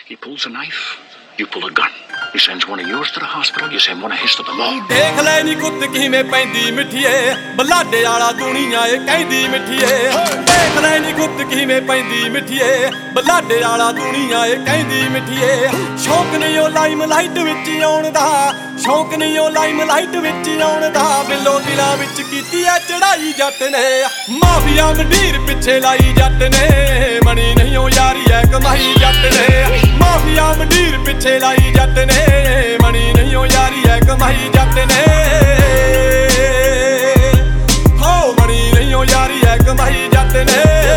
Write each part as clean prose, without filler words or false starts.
He pulls a knife, you pull a gun. He sends one of yours to the hospital, you send one of his to the mall. ਦੇਖ ਲੈ ਨੀ ਕੁੱਤ ਕਿਵੇਂ ਪੈਂਦੀ ਮਿੱਠੀਏ, ਬਲਾਡੇ ਵਾਲਾ ਦੁਨੀਆ ਏ ਕਹਿੰਦੀ ਮਿੱਠੀਏ। ਦੇਖ ਲੈ ਨੀ ਕੁੱਤ ਕਿਵੇਂ ਪੈਂਦੀ ਮਿੱਠੀਏ, ਬਲਾਡੇ ਵਾਲਾ ਦੁਨੀਆ ਏ ਕਹਿੰਦੀ ਮਿੱਠੀਏ। ਸ਼ੌਕ ਨਹੀਂ ਉਹ ਲਾਈਮ ਲਾਈਟ ਵਿੱਚ ਆਉਣ ਦਾ, ਸ਼ੌਕ ਨਹੀਂ ਉਹ ਲਾਈਮ ਲਾਈਟ ਵਿੱਚ ਆਉਣ ਦਾ। ਬਿੱਲੋ ਦਿਲਾਂ ਵਿੱਚ ਕੀਤੀ ਐ ਚੜਾਈ ਜੱਟ ਨੇ, ਮਾਫੀਆ ਮੰਡੀਰ ਪਿੱਛੇ ਲਾਈ ਜੱਟ ਨੇ। ਮਣੀ ਨਹੀਂ ਉਹ ਯਾਰੀ ਐ ਕਮਾਈ ਜੱਟ ਨੇ, ਮਾਫੀਆ ਮੰਡੀਰ ਪਿੱਛੇ ਲਾਈ ਜੱਟ ਨੇ। ਮਣੀ ਨਹੀਂ ਉਹ ਯਾਰੀ ਐ ਕਮਾਈ ਜੱਟ ਨੇ, ਹੋ ਮਣੀ ਨਹੀਂ ਉਹ ਯਾਰੀ ਐ ਕਮਾਈ ਜੱਟ ਨੇ,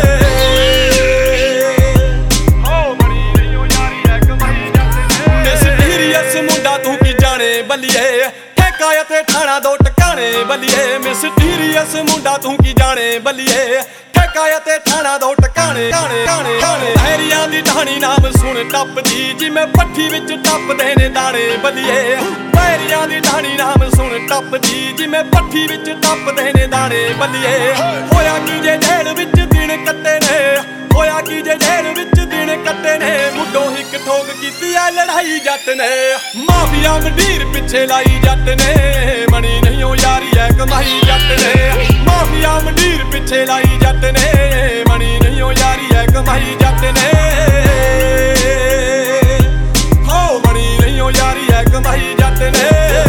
ਹੋ ਮਣੀ ਨਹੀਂ ਉਹ ਯਾਰੀ ਐ ਕਮਾਈ ਜੱਟ ਨੇ। ਮਿਸਟੀਰੀਅਸ ਮੁੰਡਾ ਤੂੰ ਕੀ ਜਾਣੇ ਬੱਲੀਏ, ਠੇਕਾ ਅਤੇ ਠਾਣਾ ਦੋ ਟਿਕਾਣੇ ਬੱਲੀਏ। ਮਿਸਟੀਰੀਅਸ ਮੁੰਡਾ ਤੂੰ ਕੀ ਜਾਣੇ ਬੱਲੀਏ, ਠੇਕਾ ਅਤੇ ਠਾਣਾ ਦੋ ਟਿਕਾਣੇ ਟਾਣੇ। ਹੈਰੀਆਂ ਦੀ ਢਾਣੀ ਨਾਮ ਸੁਣ ਟੱਪਦੀ, ਜਿਵੇਂ ਪੱਠੀ ਵਿੱਚ ਟੱਪਦੇ ਨੇ ਦਾਣੇ ਬੱਲੀਏ। ਹੈਰੀਆਂ ਦੀ ਢਾਣੀ ਨਾਮ ਸੁਣ ਟੱਪਦੀ, ਜਿਵੇਂ ਪੱਠੀ ਵਿੱਚ ਟੱਪਦੇ ਨੇ ਦਾਣੇ ਬੱਲੀਏ। ਹੋਇਆ ਕੀ ਜੇ ਜੇਲ੍ਹ ਵਿੱਚ ਦਿਨ ਕੱਟੇ ਨੇ, ਹੋਇਆ ਕੀ ਜੇ ਜੇਲ੍ਹ ਵਿੱਚ ਦਿਨ ਕੱਟੇ ਨੇ। ਮੁੱਢੋਂ ਹਿੱਕ ਠੋਕ ਕੀਤੀ ਐ ਲੜਾਈ ਜੱਟ ਨੇ, ਮਾਫੀਆ ਮੰਡੀਰ ਪਿੱਛੇ ਲਾਈ ਜੱਟ ਨੇ। ਮਣੀ ਨਹੀਂ ਉਹ ਯਾਰੀ ਐ ਕਮਾਈ ਜੱਟ ਨੇ, ਮਾਫੀਆ ਮੰਡੀਰ ਪਿੱਛੇ ਲਾਈ ਜੱਟ ਨੇ। ਮਣੀ ਨਹੀਂ ਉਹ ਯਾਰੀ ਐ ਕਮਾਈ ਜੱਟ ਨੇ, ਹੋ ਮਣੀ ਨਹੀਂ ਉਹ ਯਾਰੀ ਐ ਕਮਾਈ ਜੱਟ ਨੇ।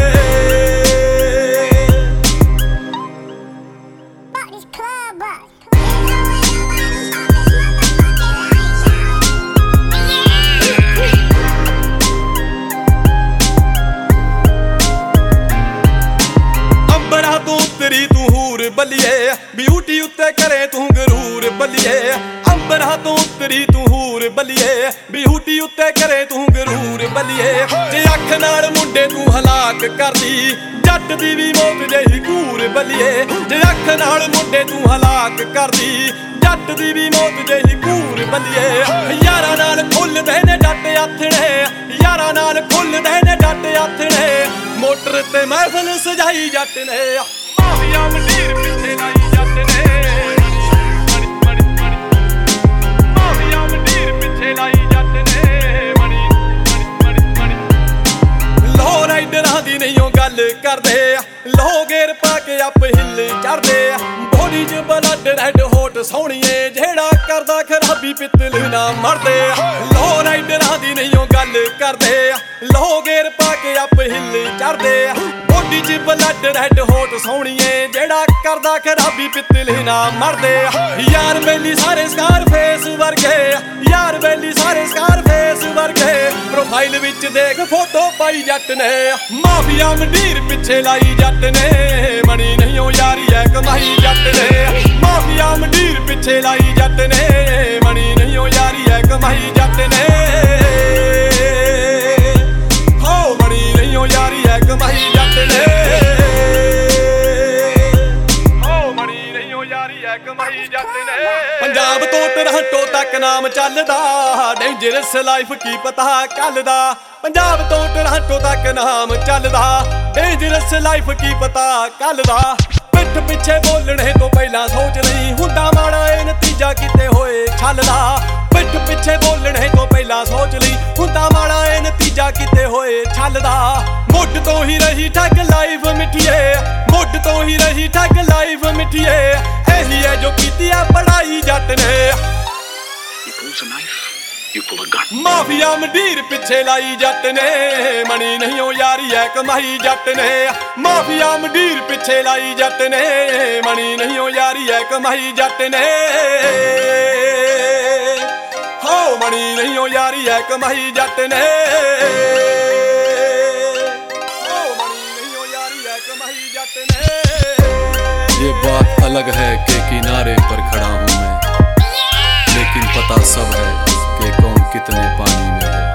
ਅੰਬਰਾਂ ਤੋਂ ਉਤਰੀ ਤੂੰ ਹੂਰ ਬੱਲੀਏ, ਬਿਊਟੀ ਉੱਤੇ ਕਰੇ ਤੂੰ ਗਰੂਰ ਬੱਲੀਏ। ਅੰਬਰਾਂ ਤੋਂ ਉਤਰੀ ਤੂੰ ਹੂਰ ਬੱਲੀਏ, ਬਿਊਟੀ ਉੱਤੇ ਕਰੇ ਤੂੰ ਗਰੂਰ ਬੱਲੀਏ। ਜੇ ਅੱਖ ਨਾਲ ਮੁੰਡੇ ਤੂੰ ਹਲਾਕ ਕਰਦੀ, ਜੱਟ ਦੀ ਵੀ ਮੌਤ ਜਿਹੀ ਘੂਰ ਬੱਲੀਏ। ਜੇ ਅੱਖ ਨਾਲ ਮੁੰਡੇ ਤੂੰ ਹਲਾਕ ਕਰਦੀ, ਜੱਟ ਦੀ ਵੀ ਮੌਤ ਜਿਹੀ ਘੂਰ ਬੱਲੀਏ। ਯਾਰਾਂ ਨਾਲ ਖੁੱਲਦੇ ਨੇ ਜੱਟ ਆਥਣੇ, ਯਾਰਾਂ ਨਾਲ ਖੁੱਲਦੇ ਨੇ ਜੱਟ ਆਥਣੇ। ਮੋਟਰ ਤੇ ਮਹਿਫਲ ਸਜਾਈ ਜੱਟ ਨੇ, ਮਾਫੀਆ ਮੰਡੀਰ ਪਿੱਛੇ ਲਾਈ ਜੱਟ ਨੇ। ਮਾਫੀਆ ਮੰਡੀਰ ਪਿੱਛੇ ਲਾਈ ਜੱਟ ਨੇ। ਲੋ ਰਾਈਡਰਾਂ ਦੀ ਨਹੀਂ ਉਹ ਗੱਲ ਕਰਦੇ, ਲੋ ਗੇਰ ਪਾ ਕੇ ਆਪ ਹਿੱਲ ਚੜਦੇ। ਬੋਡੀ 'ਚ ਬਲੱਡ ਰੈਡ ਹੋਟ ਸੋਹਣੀਏ, ਜਿਹੜਾ ਕਰਦਾ ਖਰਾਬੀ ਪਿੱਤਲ ਨਾ ਮਰਦੇ। ਲੋ ਰਾਈਡਰਾਂ ਦੀ ਨਹੀਂ ਉਹ ਗੱਲ ਕਰਦੇ, ਲੋ ਗੇਰ ਪਾ ਕੇ ਆਪ ਹਿੱਲ ਚੜਦੇ। ਬੋਡੀ 'ਚ ਬਲੱਡ ਰੈਡ ਹੋਟ ਸੋਹਣੀਏ, ਜਿਹੜਾ ਕਰਦਾ ਖਰਾਬੀ ਪਿੱਤਲ ਨਾ ਮਰਦੇ। ਯਾਰ ਬੇਲੀ ਸਾਰੇ ਸਕਾਰ ਫੇਸ ਵਰਗੇ, ਯਾਰ ਬੇਲੀ ਸਾਰੇ ਸਕਾਰ ਫੇਸ ਵਰਗੇ। ਪ੍ਰੋਫਾਈਲ ਵਿੱਚ ਦੇਖ ਫੋਟੋ ਪਾਈ ਜੱਟ ਨੇ, ਮਾਫੀਆ ਮੰਡੀਰ ਪਿੱਛੇ ਲਾਈ ਜੱਟ ਨੇ। ਮਣੀ ਨਹੀਂ ਉਹ ਯਾਰੀ ਐ ਕਮਾਈ ਜੱਟ ਨੇ, ਮਾਫੀਆ ਮੰਡੀਰ ਪਿੱਛੇ ਲਾਈ ਜੱਟ ਨੇ। ਮਣੀ ਨਹੀਂ ਉਹ ਯਾਰੀ ਐ ਕਮਾਈ ਜੱਟ ਨੇ, ਹੋ ਮਣੀ ਨਹੀਂ ਉਹ ਯਾਰੀ ਐ ਕਮਾਈ ਜੱਟ ਨੇ, ਹੋ ਮਣੀ ਨਹੀਂ ਉਹ ਯਾਰੀ ਐ ਕਮਾਈ ਜੱਟ ਨੇ। ਪੰਜਾਬ ਤੋਂ ਟੋਰਾਂਟੋ ਤੱਕ ਨਾਮ ਚੱਲਦਾ, ਡੇਂਜਰਸ ਲਾਈਫ ਕੀ ਪਤਾ ਕੱਲ ਦਾ। ਪੰਜਾਬ ਤੋਂ ਟੋਰਾਂਟੋ ਤੱਕ ਨਾਮ ਚੱਲਦਾ, ਡੇਂਜਰਸ ਲਾਈਫ ਕੀ ਪਤਾ ਕੱਲ ਦਾ। ਪਿੱਠ ਪਿੱਛੇ ਬੋਲਣੇ ਤੋਂ ਪਹਿਲਾਂ ਸੋਚ ਨਹੀਂ, ਹੁੰਦਾ ਮਾੜਾ ਇਹ ਨਤੀਜਾ ਕਿਤੇ ਹੋਏ ਛੱਲਦਾ। ਪਿੱਠ ਪਿੱਛੇ ਬੋਲਣੇ ਤੋਂ ਪਹਿਲਾਂ ਸੋਚ ਲਈ, ਹੁੰਦਾ ਮਾੜਾ ਇਹ ਨਤੀਜਾ ਕਿਤੇ ਹੋਏ ਛੱਲਦਾ। ਮੁੱਢ ਤੋਂ ਹੀ ਰਹੀ ਠੱਗ ਲਾਈਫ ਮਿੱਠੀਏ, ਮੁੱਢ ਤੋਂ ਹੀ ਰਹੀ ਠੱਗ ਲਾਈਫ ਮਿੱਠੀਏ। ਇਹੀ ਹੈ ਜੋ ਕੀਤੀ ਆ ਪੜਾਈ ਜੱਟ ਨੇ, He pulls a knife, you pull a gun. Mafia ਮੰਡੀਰ ਪਿੱਛੇ ਲਾਈ ਜੱਟ ਨੇ। ਮਣੀ ਨਹੀਂ ਉਹ ਯਾਰੀ ਐ ਕਮਾਈ ਜੱਟ ਨੇ, ਮਾਫੀਆ ਮੰਡੀਰ ਪਿੱਛੇ ਲਾਈ ਜੱਟ ਨੇ। ਮਣੀ ਨਹੀਂ ਉਹ ਯਾਰੀ ਐ ਕਮਾਈ ਜੱਟ ਨੇ, ਹੋ ਮਣੀ ਨਹੀਂ ਉਹ ਯਾਰੀ ਐ ਕਮਾਈ ਜੱਟ ਨੇ, ਹੋ ਮਣੀ ਨਹੀਂ ਉਹ ਯਾਰੀ ਐ ਕਮਾਈ ਜੱਟ ਨੇ। ये बात अलग है कि किनारे पर खड़ा हूँ मैं, लेकिन पता सब है कि कौन कितने पानी में है।